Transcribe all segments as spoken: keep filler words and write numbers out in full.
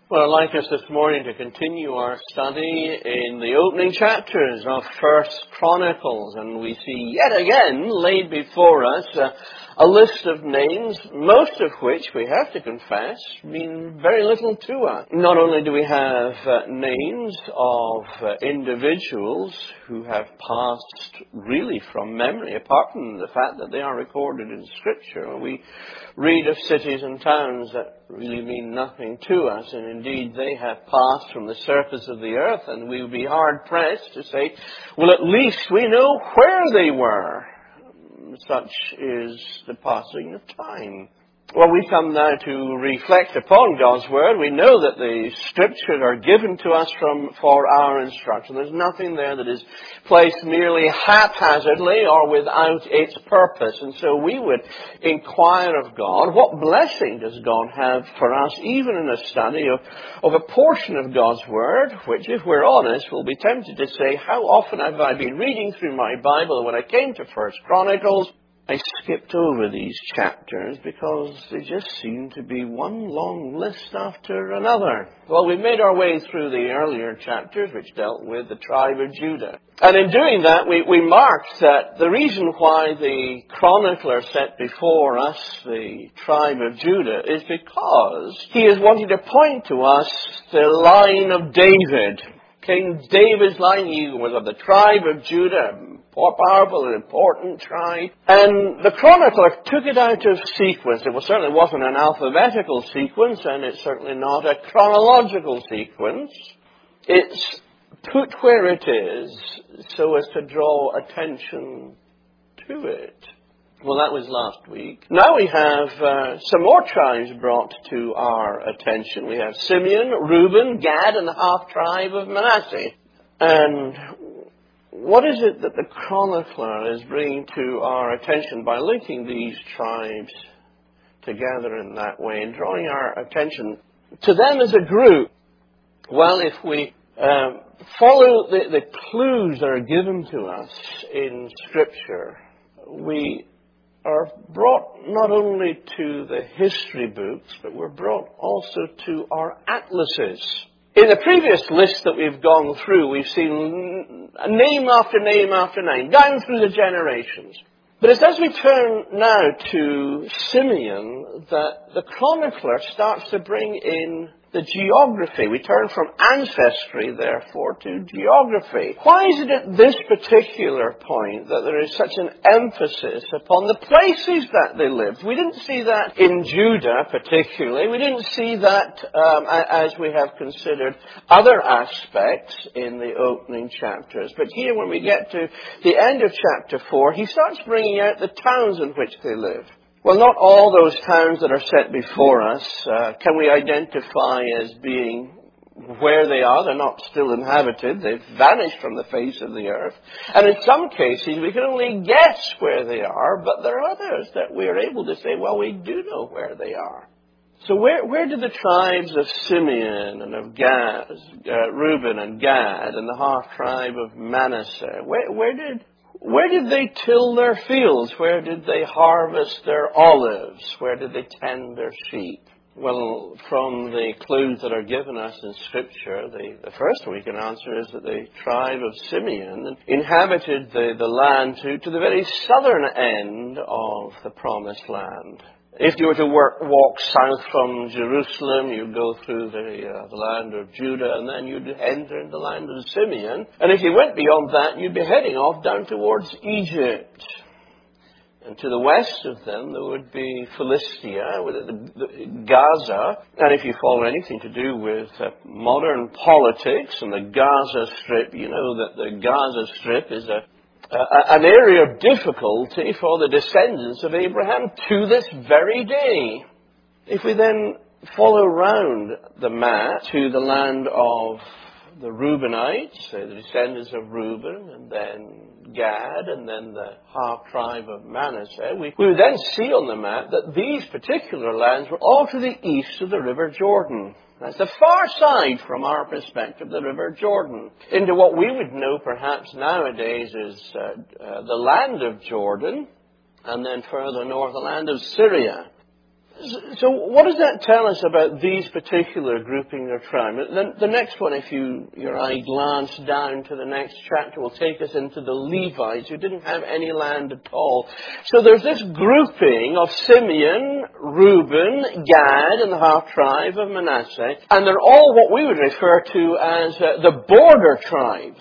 Well, I'd like us this morning to continue our study in the opening chapters of First Chronicles, and we see yet again laid before us uh, a list of names, most of which, we have to confess, mean very little to us. Not only do we have uh, names of uh, individuals who have passed really from memory, apart from the fact that they are recorded in Scripture, we read of cities and towns that really mean nothing to us, and indeed they have passed from the surface of the earth, and we would be hard-pressed to say, well, at least we know where they were. Such is the passing of time. Well, we come now to reflect upon God's Word. We know that the Scriptures are given to us from for our instruction. There's nothing there that is placed merely haphazardly or without its purpose. And so we would inquire of God, what blessing does God have for us, even in a study of, of a portion of God's Word, which, if we're honest, we'll be tempted to say, how often have I been reading through my Bible, and when I came to First Chronicles, I skipped over these chapters because they just seem to be one long list after another. Well, we made our way through the earlier chapters, which dealt with the tribe of Judah. And in doing that, we, we marked that the reason why the chronicler set before us the tribe of Judah is because he is wanting to point to us the line of David. King David's line, he was of the tribe of Judah, more powerful and important tribe. And the chronicler took it out of sequence. It was, certainly wasn't an alphabetical sequence, and it's certainly not a chronological sequence. It's put where it is so as to draw attention to it. Well, that was last week. Now we have uh, some more tribes brought to our attention. We have Simeon, Reuben, Gad, and the half-tribe of Manasseh. And what is it that the chronicler is bringing to our attention by linking these tribes together in that way and drawing our attention to them as a group? Well, if we um, follow the, the clues that are given to us in Scripture, we are brought not only to the history books, but we're brought also to our atlases. In the previous list that we've gone through, we've seen name after name after name, down through the generations. But it's as we turn now to Simeon that the chronicler starts to bring in the geography. We turn from ancestry, therefore, to geography. Why is it at this particular point that there is such an emphasis upon the places that they lived? We didn't see that in Judah particularly. We didn't see that um, as we have considered other aspects in the opening chapters. But here, when we get to the end of chapter four, he starts bringing out the towns in which they lived. Well, not all those towns that are set before us uh, can we identify as being where they are. They're not still inhabited. They've vanished from the face of the earth. And in some cases, we can only guess where they are, but there are others that we're able to say, well, we do know where they are. So where, where did the tribes of Simeon and of Gad, uh, Reuben and Gad and the half-tribe of Manasseh, where, where did... Where did they till their fields? Where did they harvest their olives? Where did they tend their sheep? Well, from the clues that are given us in Scripture, the, the first one we can answer is that the tribe of Simeon inhabited the, the land to, to the very southern end of the Promised Land. If you were to work, walk south from Jerusalem, you'd go through the, uh, the land of Judah, and then you'd enter into the land of Simeon. And if you went beyond that, you'd be heading off down towards Egypt. And to the west of them, there would be Philistia, with the, the, Gaza. And if you follow anything to do with uh, modern politics and the Gaza Strip, you know that the Gaza Strip is a Uh, an area of difficulty for the descendants of Abraham to this very day. If we then follow round the map to the land of the Reubenites, so the descendants of Reuben, and then Gad, and then the half-tribe of Manasseh, we, we would then see on the map that these particular lands were all to the east of the River Jordan. That's the far side, from our perspective, the River Jordan, into what we would know perhaps nowadays is uh, uh, the land of Jordan, and then further north, the land of Syria. So what does that tell us about these particular grouping or tribes? The, the next one, if you your eye glance down to the next chapter, will take us into the Levites, who didn't have any land at all. So there's this grouping of Simeon, Reuben, Gad, and the half-tribe of Manasseh, and they're all what we would refer to as uh, the border tribes.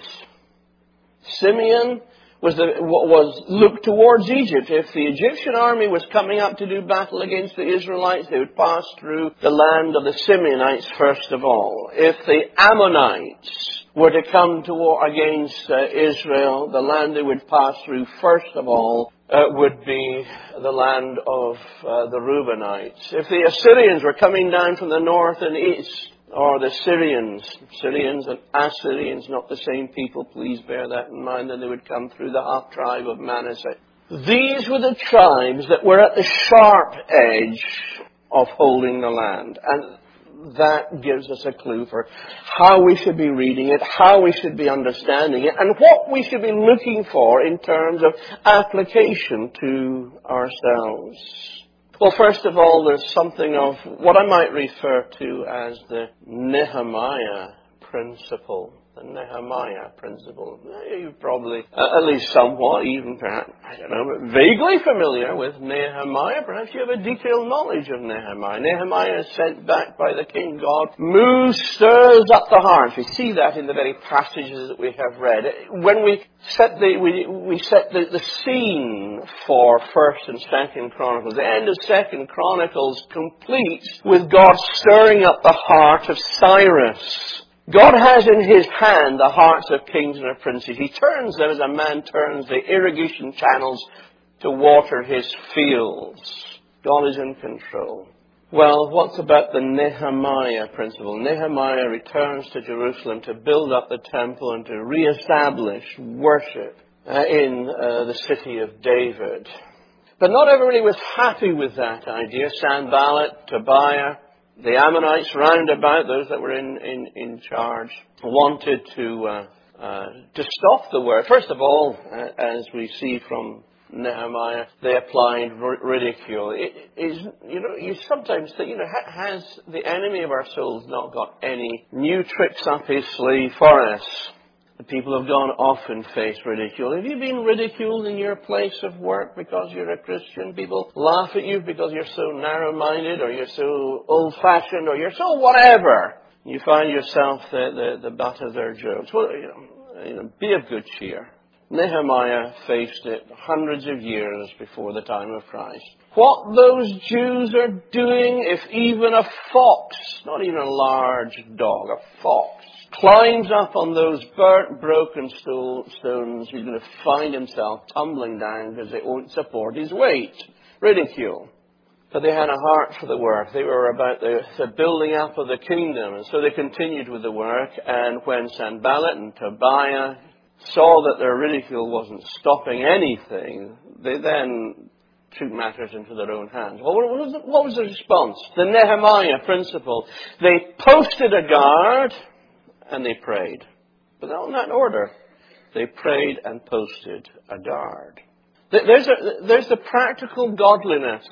Simeon was, the, was looked towards Egypt. If the Egyptian army was coming up to do battle against the Israelites, they would pass through the land of the Simeonites first of all. If the Ammonites were to come to war against uh, Israel, the land they would pass through first of all uh, would be the land of uh, the Reubenites. If the Assyrians were coming down from the north and east, or the Syrians, Syrians and Assyrians, not the same people, please bear that in mind, then they would come through the half-tribe of Manasseh. These were the tribes that were at the sharp edge of holding the land. And that gives us a clue for how we should be reading it, how we should be understanding it, and what we should be looking for in terms of application to ourselves. Well, first of all, there's something of what I might refer to as the Nehemiah principle. The Nehemiah principle. You're probably, uh, at least somewhat, even perhaps, I don't know, but vaguely familiar with Nehemiah. Perhaps you have a detailed knowledge of Nehemiah. Nehemiah is sent back by the king. God moves, stirs up the hearts. We see that in the very passages that we have read. When we set the, we, we set the, the scene for First and Second Chronicles, the end of Second Chronicles completes with God stirring up the heart of Cyrus. God has in his hand the hearts of kings and of princes. He turns them as a man turns the irrigation channels to water his fields. God is in control. Well, what's about the Nehemiah principle? Nehemiah returns to Jerusalem to build up the temple and to reestablish worship uh, in uh, the city of David. But not everybody was happy with that idea. Sanballat, Tobiah, the Ammonites round about, those that were in, in, in charge, wanted to uh, uh, to stop the work. First of all, uh, as we see from Nehemiah, they applied r- ridicule. It is, you know, you sometimes think, you know, ha- has the enemy of our souls not got any new tricks up his sleeve for us? The people have gone off and faced ridicule. Have you been ridiculed in your place of work because you're a Christian? People laugh at you because you're so narrow-minded, or you're so old-fashioned, or you're so whatever. You find yourself the, the, the butt of their jokes. Well, you know, you know, be of good cheer. Nehemiah faced it hundreds of years before the time of Christ. What those Jews are doing, if even a fox, not even a large dog, a fox, climbs up on those burnt, broken stones, he's going to find himself tumbling down because they won't support his weight. Ridicule. But they had a heart for the work. They were about the, the building up of the kingdom. And so they continued with the work. And when Sanballat and Tobiah saw that their ridicule wasn't stopping anything, they then took matters into their own hands. Well, what was the, what was the response? The Nehemiah principle. They posted a guard and they prayed. But not in that order. They prayed and posted a guard. There's, a, there's the practical godliness.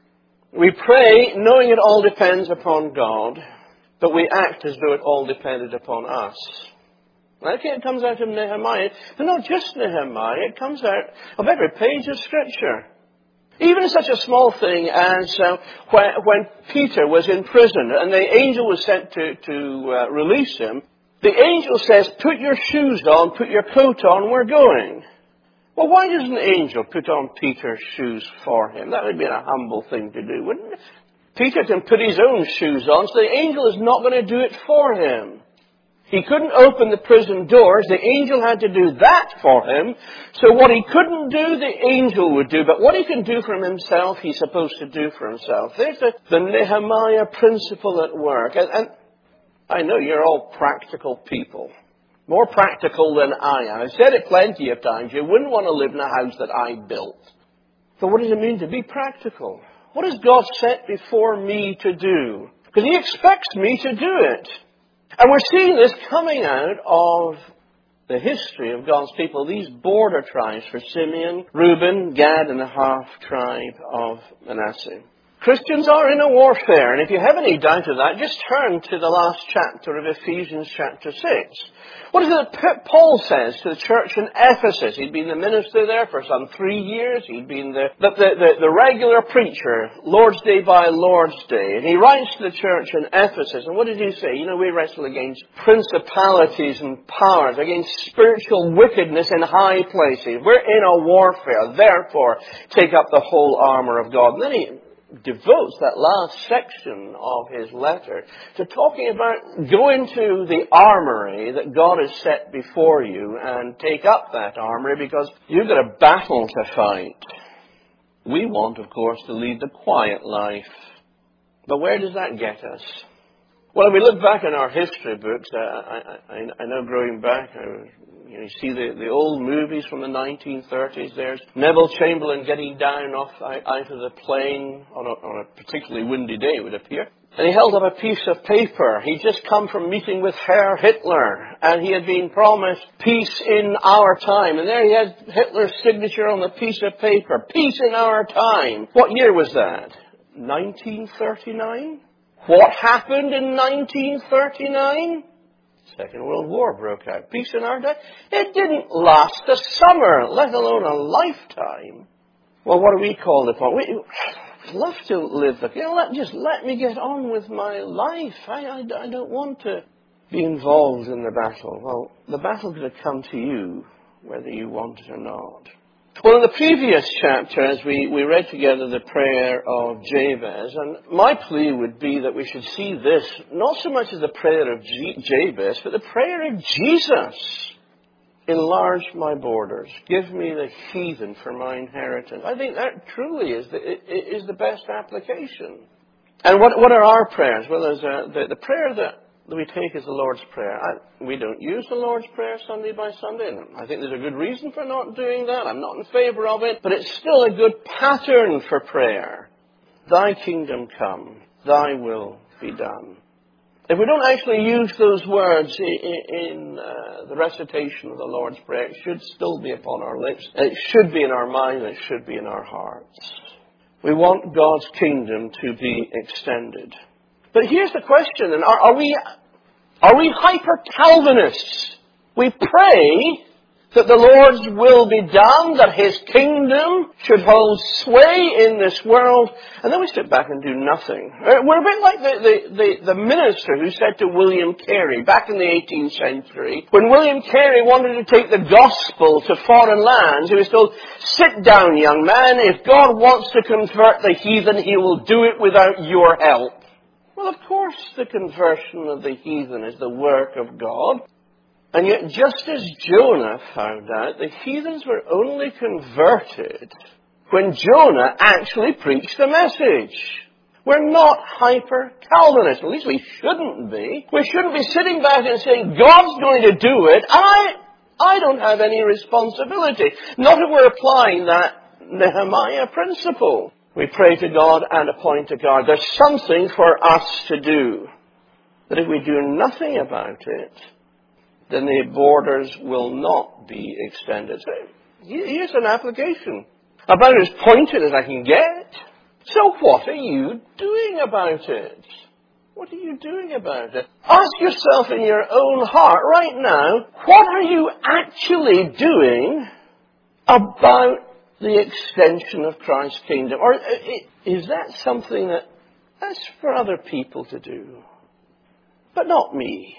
We pray knowing it all depends upon God, but we act as though it all depended upon us. Okay, it comes out of Nehemiah, but not just Nehemiah. It comes out of every page of Scripture. Even such a small thing as uh, when, when Peter was in prison and the angel was sent to, to uh, release him, the angel says, put your shoes on, put your coat on, we're going. Well, why doesn't the angel put on Peter's shoes for him? That would be a humble thing to do, wouldn't it? Peter can put his own shoes on, so the angel is not going to do it for him. He couldn't open the prison doors. The angel had to do that for him. So what he couldn't do, the angel would do. But what he can do for himself, he's supposed to do for himself. There's the, the Nehemiah principle at work. And, and I know you're all practical people. More practical than I am. I've said it plenty of times. You wouldn't want to live in a house that I built. So what does it mean to be practical? What has God set before me to do? Because He expects me to do it. And we're seeing this coming out of the history of God's people. These border tribes for Simeon, Reuben, Gad, and the half-tribe of Manasseh. Christians are in a warfare, and if you have any doubt of that, just turn to the last chapter of Ephesians chapter six. What is it that Paul says to the church in Ephesus? He'd been the minister there for some three years. He'd been the, the, the, the regular preacher, Lord's Day by Lord's Day. And he writes to the church in Ephesus, and what did he say? You know, we wrestle against principalities and powers, against spiritual wickedness in high places. We're in a warfare. Therefore, take up the whole armor of God. And then he devotes that last section of his letter to talking about go into the armory that God has set before you and take up that armory because you've got a battle to fight. We want, of course, to lead the quiet life. But where does that get us? Well, if we look back in our history books, uh, I, I, I know growing back, uh, you know, you see the, the old movies from the nineteen thirties. There's Neville Chamberlain getting down off out of the plane on a, on a particularly windy day, it would appear. And he held up a piece of paper. He'd just come from meeting with Herr Hitler, and he had been promised peace in our time. And there he had Hitler's signature on the piece of paper. Peace in our time. What year was that? nineteen thirty-nine? What happened in nineteen thirty-nine? Second World War broke out. Peace in our day. It didn't last a summer, let alone a lifetime. Well, what are we called upon? We love to live the... You know, let, just let me get on with my life. I, I, I don't want to be involved in the battle. Well, the battle's going to come to you, whether you want it or not. Well, in the previous chapters, we, we read together the prayer of Jabez, and my plea would be that we should see this not so much as the prayer of G- Jabez, but the prayer of Jesus. Enlarge my borders. Give me the heathen for my inheritance. I think that truly is the, is the best application. And what, what are our prayers? Well, there's a, the, the prayer that that we take as the Lord's Prayer. I, we don't use the Lord's Prayer Sunday by Sunday. I think there's a good reason for not doing that. I'm not in favor of it. But it's still a good pattern for prayer. Thy kingdom come. Thy will be done. If we don't actually use those words in, in uh, the recitation of the Lord's Prayer, it should still be upon our lips. It should be in our mind. It should be in our hearts. We want God's kingdom to be extended. But here's the question, and are, are we are we hyper-Calvinists? We pray that the Lord's will be done, that His kingdom should hold sway in this world, and then we sit back and do nothing. We're a bit like the, the, the, the minister who said to William Carey back in the eighteenth century, when William Carey wanted to take the gospel to foreign lands, he was told, sit down, young man, if God wants to convert the heathen, He will do it without your help. Well, of course, the conversion of the heathen is the work of God. And yet, just as Jonah found out, the heathens were only converted when Jonah actually preached the message. We're not hyper-Calvinists. At least we shouldn't be. We shouldn't be sitting back and saying, God's going to do it, and I, I don't have any responsibility. Not if we're applying that Nehemiah principle. We pray to God and appoint to God. There's something for us to do. But if we do nothing about it, then the borders will not be extended. So here's an application. About as pointed as I can get. So what are you doing about it? What are you doing about it? Ask yourself in your own heart right now, what are you actually doing about the extension of Christ's kingdom? Or is that something that that's for other people to do? But not me.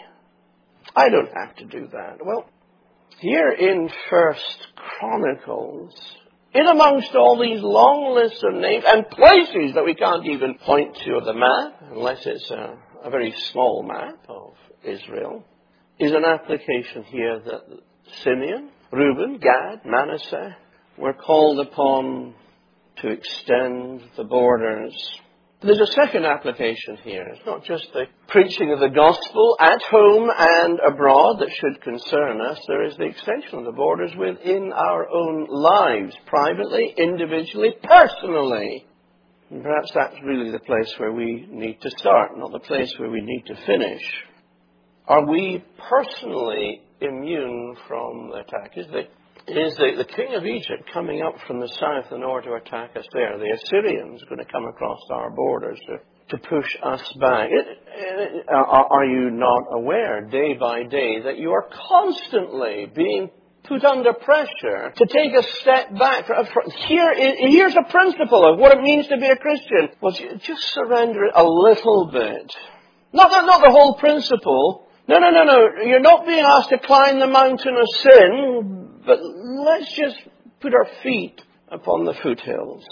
I don't have to do that. Well, here in First Chronicles, in amongst all these long lists of names and places that we can't even point to of the map, unless it's a, a very small map of Israel, is an application here that Simeon, Reuben, Gad, Manasseh, we're called upon to extend the borders. There's a second application here. It's not just the preaching of the gospel at home and abroad that should concern us. There is the extension of the borders within our own lives, privately, individually, personally. And perhaps that's really the place where we need to start, not the place where we need to finish. Are we personally immune from the attack? Is the is the, the king of Egypt coming up from the south in order to attack us there. The Assyrians are going to come across our borders to, to push us back. It, it, are, are you not aware, day by day, that you are constantly being put under pressure to take a step back? Here, here's a principle of what it means to be a Christian. Well, just surrender it a little bit. Not the, not the whole principle. No, no, no, no. You're not being asked to climb the mountain of sin, but let's just put our feet upon the foothills.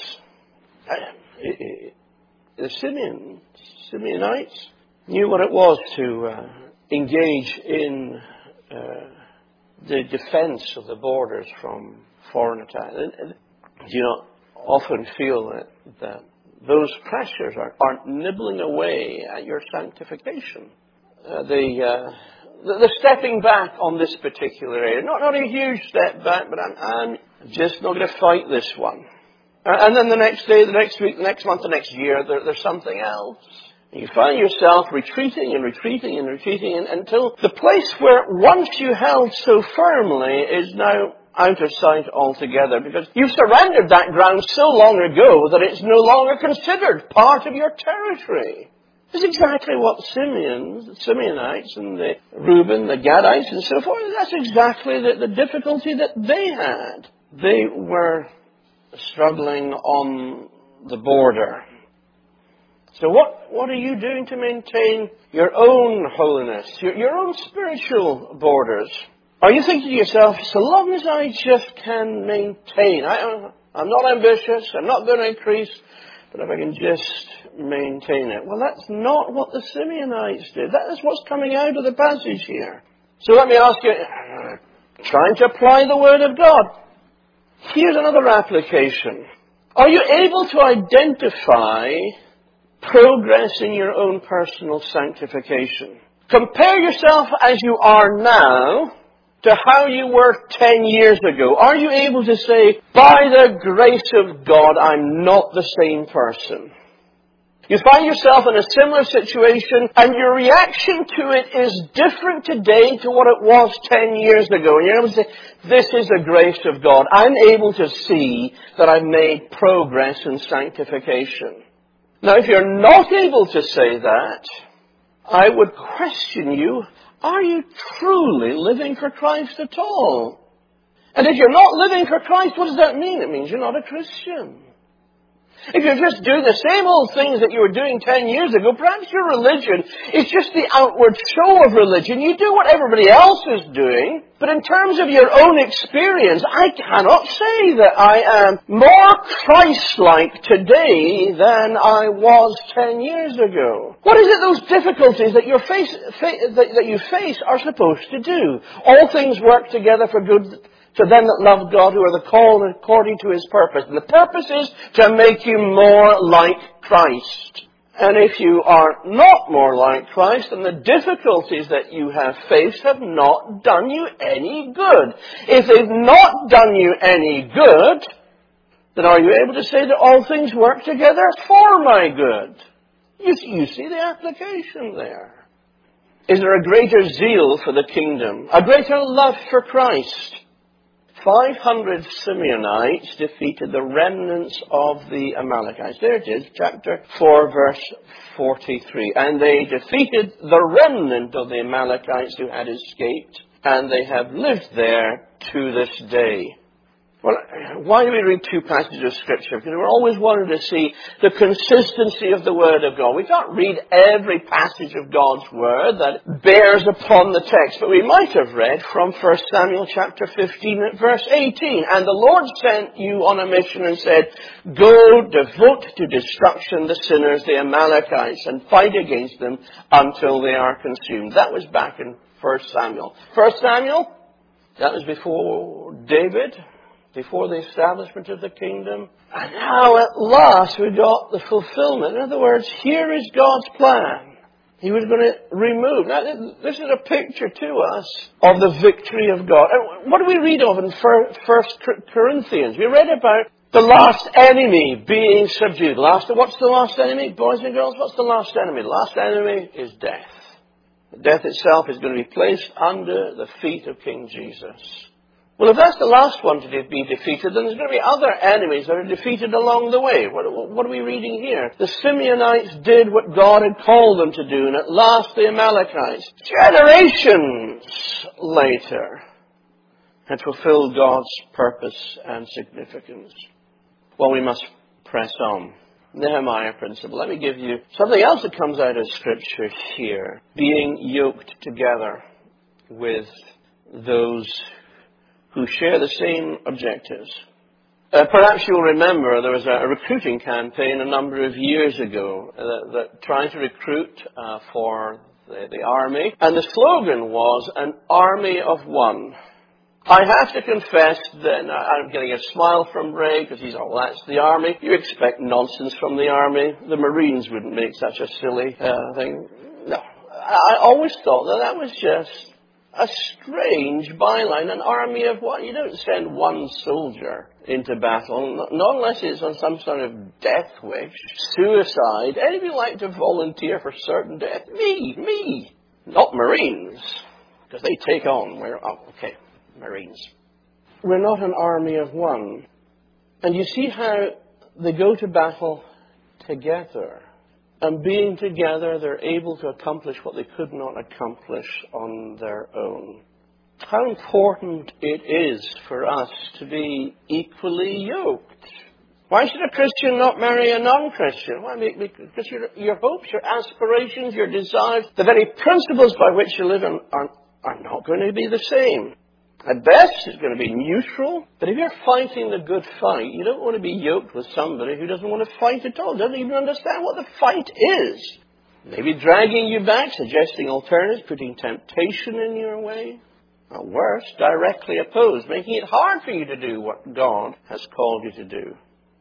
The Simeon, Simeonites knew what it was to uh, engage in uh, the defense of the borders from foreign attack. Do you not often feel that, that those pressures are, are nibbling away at your sanctification? Uh, the, uh, the the stepping back on this particular area, not not a huge step back, but I'm, I'm just not going to fight this one. Uh, and then the next day, the next week, the next month, the next year, there, there's something else. And you find yourself retreating and retreating and retreating and, until the place where once you held so firmly is now out of sight altogether, because you've surrendered that ground so long ago that it's no longer considered part of your territory. That's exactly what Simeon, the Simeonites and the Reuben, the Gadites and so forth, that's exactly the, the difficulty that they had. They were struggling on the border. So what, what are you doing to maintain your own holiness, your, your own spiritual borders? Are you thinking to yourself, so long as I just can maintain, I, I'm not ambitious, I'm not going to increase, but if I can just maintain it. Well, that's not what the Simeonites did. That is what's coming out of the passage here. So let me ask you, trying to apply the Word of God. Here's another application. Are you able to identify progress in your own personal sanctification? Compare yourself as you are now to how you were ten years ago. Are you able to say, by the grace of God, I'm not the same person? You find yourself in a similar situation and your reaction to it is different today to what it was ten years ago. And you're able to say, this is the grace of God. I'm able to see that I've made progress in sanctification. Now, if you're not able to say that, I would question you, are you truly living for Christ at all? And if you're not living for Christ, what does that mean? It means you're not a Christian. If you're just doing the same old things that you were doing ten years ago, perhaps your religion is just the outward show of religion. You do what everybody else is doing, but in terms of your own experience, I cannot say that I am more Christ-like today than I was ten years ago. What is it those difficulties that, you face, fa- that, that you face are supposed to do? All things work together for good to them that love God, who are the called according to His purpose. And the purpose is to make you more like Christ. And if you are not more like Christ, then the difficulties that you have faced have not done you any good. If they've not done you any good, then are you able to say that all things work together for my good? You, you see the application there. Is there a greater zeal for the kingdom? A greater love for Christ? five hundred Simeonites defeated the remnants of the Amalekites. There it is, chapter four, verse forty-three. And they defeated the remnant of the Amalekites who had escaped, and they have lived there to this day. Well, why do we read two passages of Scripture? Because we're always wanting to see the consistency of the Word of God. We can't read every passage of God's Word that bears upon the text, but we might have read from First Samuel chapter fifteen at verse eighteen. And the Lord sent you on a mission and said, go devote to destruction the sinners, the Amalekites, and fight against them until they are consumed. That was back in First Samuel. First Samuel, that was before David, before the establishment of the kingdom. And now at last we got the fulfillment. In other words, here is God's plan. He was going to remove. Now, this is a picture to us of the victory of God. And what do we read of in First Corinthians? We read about the last enemy being subdued. Last, what's the last enemy, boys and girls? What's the last enemy? The last enemy is death. Death itself is going to be placed under the feet of King Jesus. Well, if that's the last one to be defeated, then there's going to be other enemies that are defeated along the way. What, what are we reading here? The Simeonites did what God had called them to do, and at last the Amalekites, generations later, had fulfilled God's purpose and significance. Well, we must press on. Nehemiah principle. Let me give you something else that comes out of Scripture here. Being yoked together with those who share the same objectives. Uh, perhaps you'll remember there was a, a recruiting campaign a number of years ago that, that tried to recruit uh, for the, the army. And the slogan was, an army of one. I have to confess that I'm getting a smile from Ray because he's, oh, that's the army. You expect nonsense from the army. The Marines wouldn't make such a silly uh, thing. No, I always thought that that was just a strange byline. An army of what? You don't send one soldier into battle, not unless it's on some sort of death wish, suicide. Any of you like to volunteer for certain death? Me, me. Not Marines, because they take on. We're, oh, okay. Marines. We're not an army of one. And you see how they go to battle together. And being together, they're able to accomplish what they could not accomplish on their own. How important it is for us to be equally yoked. Why should a Christian not marry a non-Christian? Why? Because your, your hopes, your aspirations, your desires, the very principles by which you live in are, are not going to be the same. At best, it's going to be neutral. But if you're fighting the good fight, you don't want to be yoked with somebody who doesn't want to fight at all, doesn't even understand what the fight is. Maybe dragging you back, suggesting alternatives, putting temptation in your way. Or worse, directly opposed, making it hard for you to do what God has called you to do.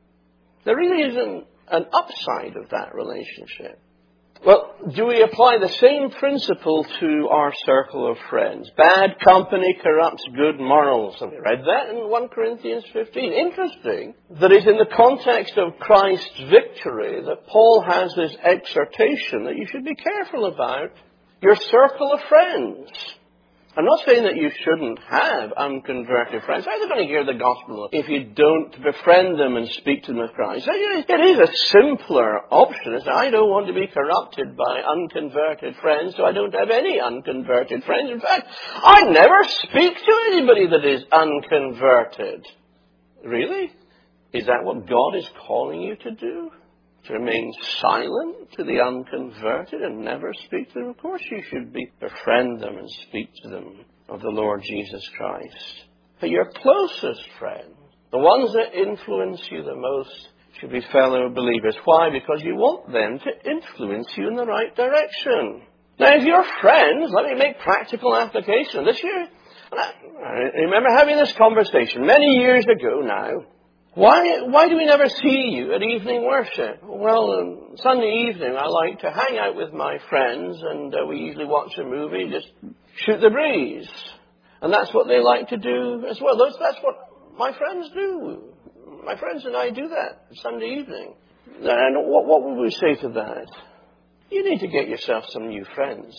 There really isn't an upside of that relationship. Well, do we apply the same principle to our circle of friends? Bad company corrupts good morals. Have we read that in First Corinthians fifteen? Interesting that it's in the context of Christ's victory that Paul has this exhortation that you should be careful about your circle of friends. I'm not saying that you shouldn't have unconverted friends. How are they going to hear the gospel if you don't befriend them and speak to them of Christ? It is a simpler option. It's, I don't want to be corrupted by unconverted friends, so I don't have any unconverted friends. In fact, I never speak to anybody that is unconverted. Really? Is that what God is calling you to do? To remain silent to the unconverted and never speak to them? Of course you should be, befriend them and speak to them of the Lord Jesus Christ. But your closest friends, the ones that influence you the most, should be fellow believers. Why? Because you want them to influence you in the right direction. Now, if your friends, let me make practical application. This year, I remember having this conversation many years ago now. Why, why do we never see you at evening worship? Well, um, Sunday evening I like to hang out with my friends and uh, we usually watch a movie, just shoot the breeze. And that's what they like to do as well. Those, that's what my friends do. My friends and I do that Sunday evening. And what, what would we say to that? You need to get yourself some new friends.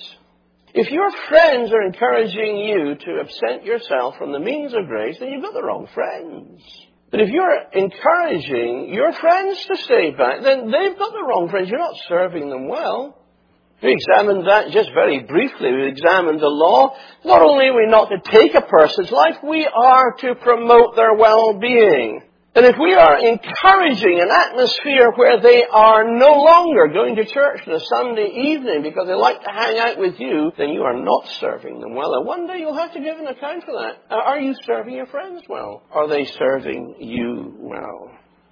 If your friends are encouraging you to absent yourself from the means of grace, then you've got the wrong friends. But if you're encouraging your friends to stay back, then they've got the wrong friends. You're not serving them well. We examined that just very briefly. We examined the law. Not only are we not to take a person's life, we are to promote their well-being. And if we are encouraging an atmosphere where they are no longer going to church on a Sunday evening because they like to hang out with you, then you are not serving them well. And one day you'll have to give an account for that. Are you serving your friends well? Are they serving you well?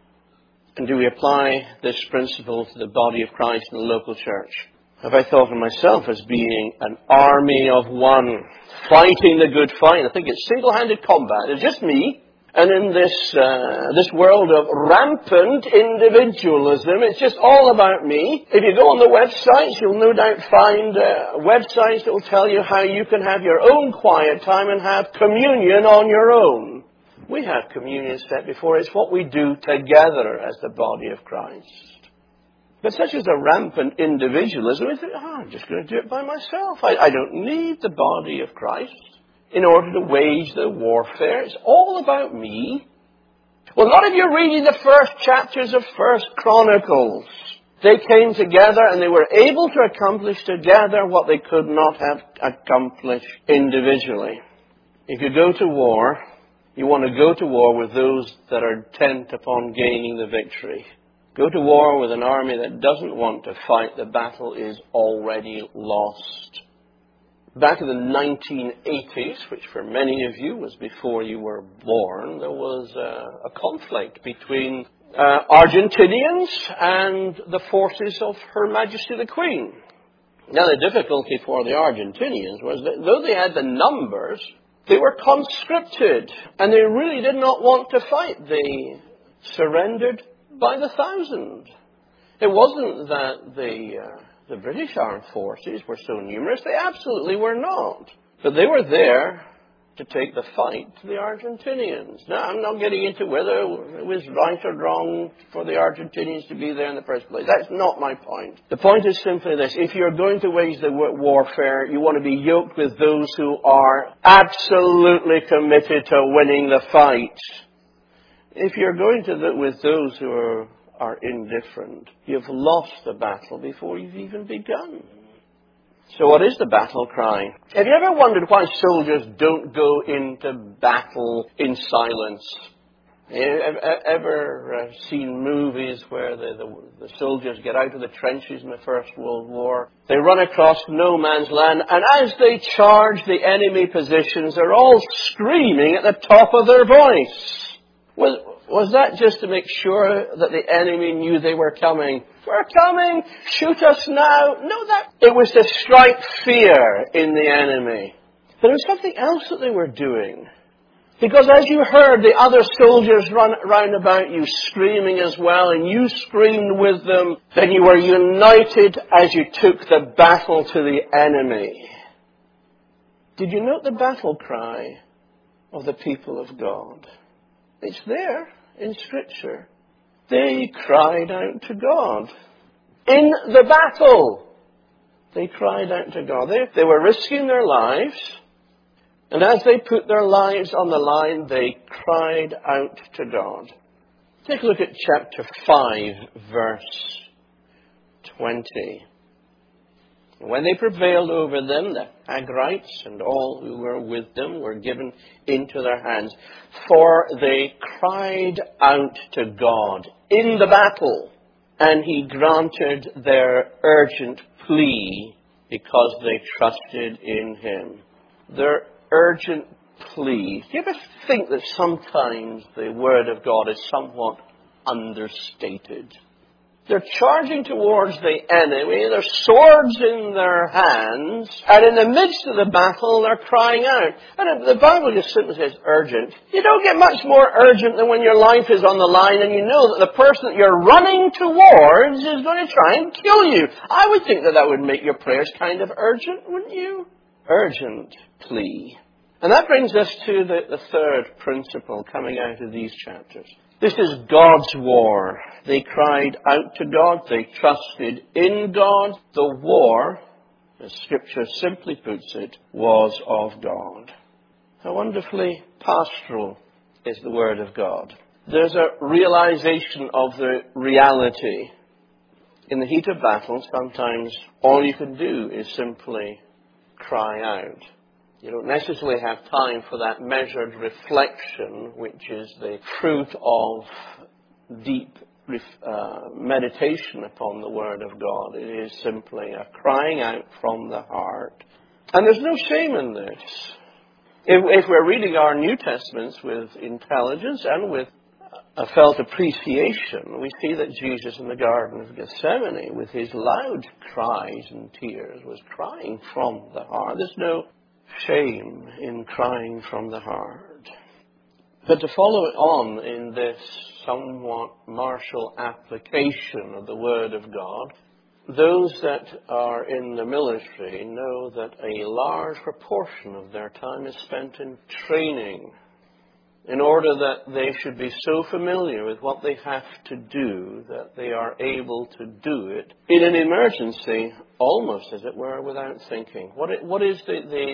And do we apply this principle to the body of Christ in the local church? Have I thought of myself as being an army of one, fighting the good fight? I think it's single-handed combat. It's just me. And in this uh, this world of rampant individualism, it's just all about me. If you go on the websites, you'll no doubt find uh, websites that will tell you how you can have your own quiet time and have communion on your own. We have communion set before. It's what we do together as the body of Christ. But such as a rampant individualism, we think, oh, I'm just going to do it by myself. I, I don't need the body of Christ. in order to wage the warfare. It's all about me. Well, not if you're reading the first chapters of First Chronicles. They came together and they were able to accomplish together what they could not have accomplished individually. If you go to war, you want to go to war with those that are intent upon gaining the victory. Go to war with an army that doesn't want to fight. The battle is already lost. Back in the nineteen eighties, which for many of you was before you were born, there was a, a conflict between uh, Argentinians and the forces of Her Majesty the Queen. Now, the difficulty for the Argentinians was that though they had the numbers, they were conscripted, and they really did not want to fight. They surrendered by the thousand. It wasn't that the... Uh, The British armed forces were so numerous. They absolutely were not. But they were there to take the fight to the Argentinians. Now, I'm not getting into whether it was right or wrong for the Argentinians to be there in the first place. That's not my point. The point is simply this. If you're going to wage the warfare, you want to be yoked with those who are absolutely committed to winning the fight. If you're going to do with those who are are indifferent, you've lost the battle before you've even begun. So what is the battle cry? Have you ever wondered why soldiers don't go into battle in silence? Have you ever uh, seen movies where the, the, the soldiers get out of the trenches in the First World War? They run across no man's land, and as they charge the enemy positions, they're all screaming at the top of their voice. Well, was that just to make sure that the enemy knew they were coming? We're coming! Shoot us now! No, that... It was to strike fear in the enemy. But there was something else that they were doing. Because as you heard the other soldiers run round about you screaming as well, and you screamed with them, then you were united as you took the battle to the enemy. Did you note the battle cry of the people of God? It's there in Scripture. They cried out to God. In the battle, they cried out to God. They, they were risking their lives. And as they put their lives on the line, they cried out to God. Take a look at chapter five, verse twenty. When they prevailed over them, the Hagrites and all who were with them were given into their hands. For they cried out to God in the battle, and He granted their urgent plea because they trusted in Him. Their urgent plea. Do you ever think that sometimes the Word of God is somewhat understated? They're charging towards the enemy, their swords in their hands, and in the midst of the battle, they're crying out. And the Bible just simply says urgent. You don't get much more urgent than when your life is on the line and you know that the person that you're running towards is going to try and kill you. I would think that that would make your prayers kind of urgent, wouldn't you? Urgent plea. And that brings us to the, the third principle coming out of these chapters. This is God's war. They cried out to God. They trusted in God. The war, as Scripture simply puts it, was of God. How wonderfully pastoral is the Word of God. There's a realization of the reality. In the heat of battle, sometimes all you can do is simply cry out. You don't necessarily have time for that measured reflection, which is the fruit of deep uh, meditation upon the Word of God. It is simply a crying out from the heart. And there's no shame in this. If, if we're reading our New Testaments with intelligence and with a felt appreciation, we see that Jesus in the Garden of Gethsemane, with his loud cries and tears, was crying from the heart. There's no shame in crying from the heart. But to follow it on in this somewhat martial application of the Word of God, those that are in the military know that a large proportion of their time is spent in training in order that they should be so familiar with what they have to do that they are able to do it in an emergency, almost as it were, without thinking. What, it, what is the, the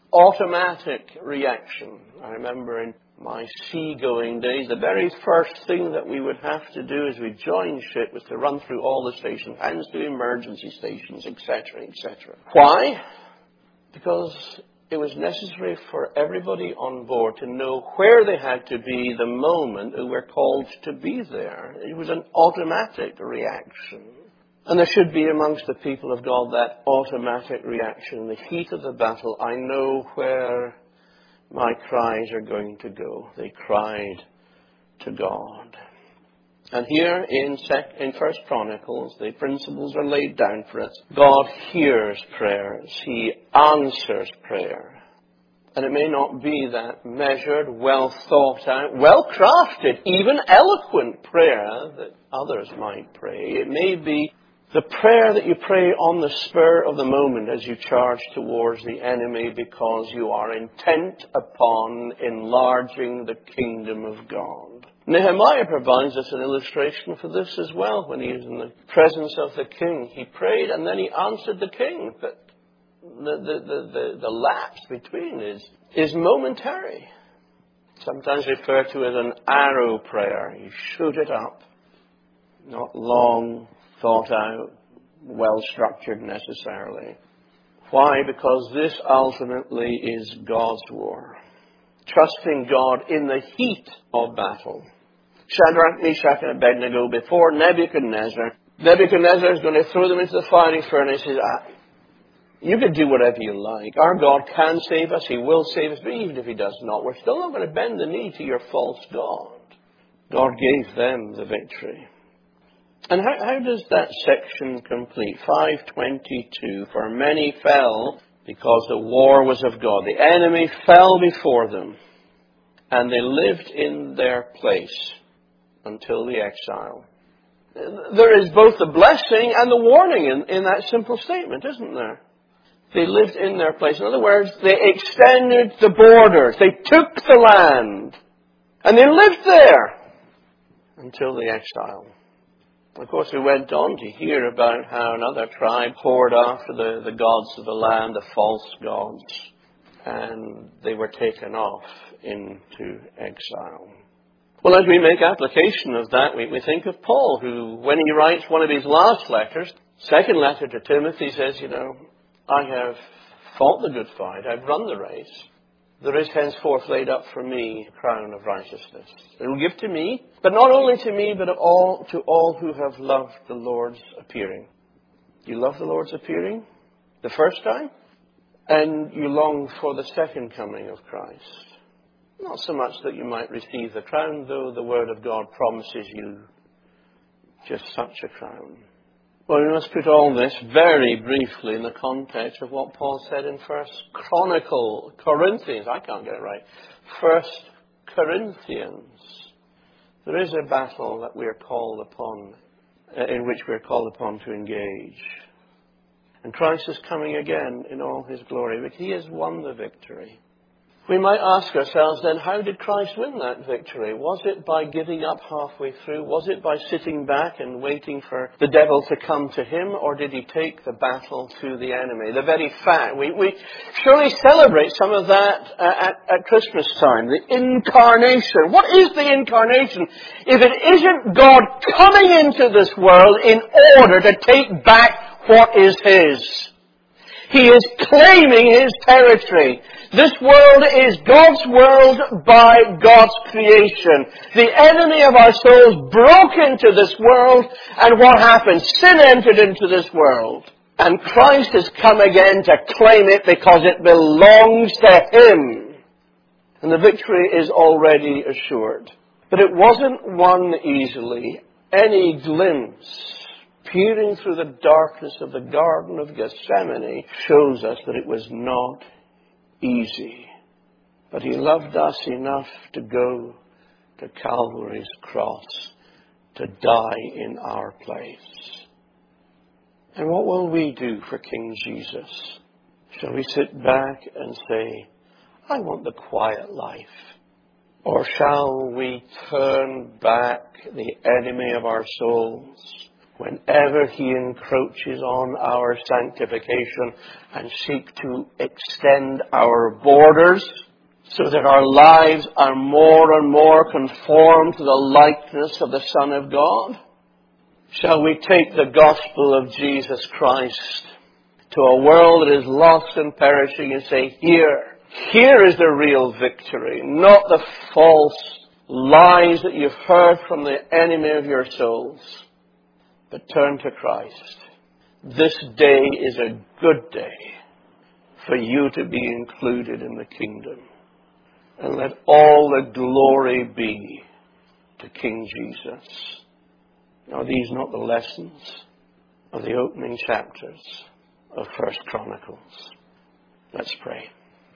automatic reaction. I remember in my seagoing days, the very first thing that we would have to do as we joined ship was to run through all the stations, hands to emergency stations, et cetera, et cetera. Why? Because it was necessary for everybody on board to know where they had to be the moment they were called to be there. It was an automatic reaction. And there should be amongst the people of God that automatic reaction. In the heat of the battle, I know where my cries are going to go. They cried to God. And here in, sec- in First Chronicles, the principles are laid down for us. God hears prayers. He answers prayer. And it may not be that measured, well thought out, well crafted, even eloquent prayer that others might pray. It may be the prayer that you pray on the spur of the moment as you charge towards the enemy because you are intent upon enlarging the kingdom of God. Nehemiah provides us an illustration for this as well. When he was in the presence of the king, he prayed and then he answered the king. But the, the, the, the, the lapse between is, is momentary. Sometimes referred to as an arrow prayer. You shoot it up. Not long, thought out, well structured necessarily. Why? Because this ultimately is God's war. Trusting God in the heat of battle. Shadrach, Meshach, and Abednego before Nebuchadnezzar. Nebuchadnezzar is going to throw them into the fiery furnace. He says, ah, you can do whatever you like. Our God can save us. He will save us. But even if He does not, we're still not going to bend the knee to your false God. God gave them the victory. And how, how does that section complete? five twenty-two, for many fell because the war was of God. The enemy fell before them, and they lived in their place until the exile. There is both the blessing and the warning in, in that simple statement, isn't there? They lived in their place. In other words, they extended the borders. They took the land, and they lived there until the exile. Of course, we went on to hear about how another tribe poured after the, the gods of the land, the false gods, and they were taken off into exile. Well, as we make application of that, we, we think of Paul, who, when he writes one of his last letters, second letter to Timothy, says, you know, I have fought the good fight, I've run the race. There is henceforth laid up for me a crown of righteousness. It will give to me, but not only to me, but all, to all who have loved the Lord's appearing. You love the Lord's appearing the first time, and you long for the second coming of Christ. Not so much that you might receive the crown, though the Word of God promises you just such a crown. Well, we must put all this very briefly in the context of what Paul said in First Chronicle, Corinthians. I can't get it right. First Corinthians. There is a battle that we are called upon, in which we are called upon to engage. And Christ is coming again in all His glory, but He has won the victory. We might ask ourselves then, how did Christ win that victory? Was it by giving up halfway through? Was it by sitting back and waiting for the devil to come to Him? Or did He take the battle to the enemy? The very fact, we, we surely celebrate some of that uh, at, at Christmas time. The incarnation. What is the incarnation? If it isn't God coming into this world in order to take back what is His. He is claiming His territory. This world is God's world by God's creation. The enemy of our souls broke into this world, and what happened? Sin entered into this world. And Christ has come again to claim it because it belongs to Him. And the victory is already assured. But it wasn't won easily. Any glimpse peering through the darkness of the Garden of Gethsemane shows us that it was not easy. But He loved us enough to go to Calvary's cross to die in our place. And what will we do for King Jesus? Shall we sit back and say, I want the quiet life? Or shall we turn back the enemy of our souls whenever he encroaches on our sanctification and seeks to extend our borders so that our lives are more and more conformed to the likeness of the Son of God? Shall we take the gospel of Jesus Christ to a world that is lost and perishing and say, here, here is the real victory, not the false lies that you've heard from the enemy of your souls, but turn to Christ. This day is a good day for you to be included in the kingdom. And let all the glory be to King Jesus. Now, are these not the lessons of the opening chapters of First Chronicles? Let's pray.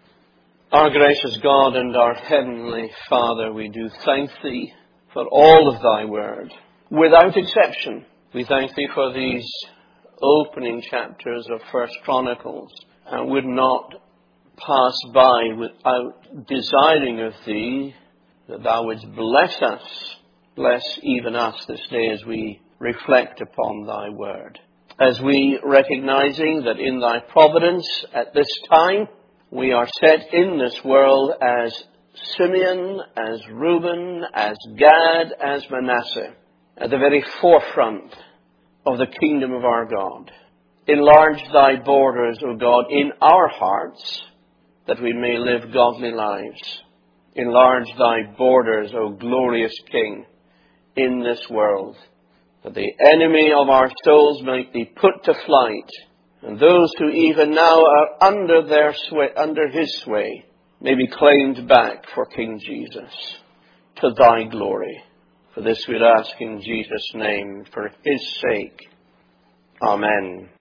Our gracious God and our heavenly Father, we do thank Thee for all of Thy word, without exception. We thank Thee for these opening chapters of First Chronicles, and would not pass by without desiring of Thee that Thou wouldst bless us, bless even us this day as we reflect upon Thy word. As we, recognizing that in Thy providence at this time, we are set in this world as Simeon, as Reuben, as Gad, as Manasseh, at the very forefront of the kingdom of our God. Enlarge Thy borders, O God, in our hearts, that we may live godly lives. Enlarge Thy borders, O glorious King, in this world, that the enemy of our souls might be put to flight, and those who even now are under their sway, under His sway, may be claimed back for King Jesus, to Thy glory. For this we'd ask in Jesus' name, for His sake. Amen.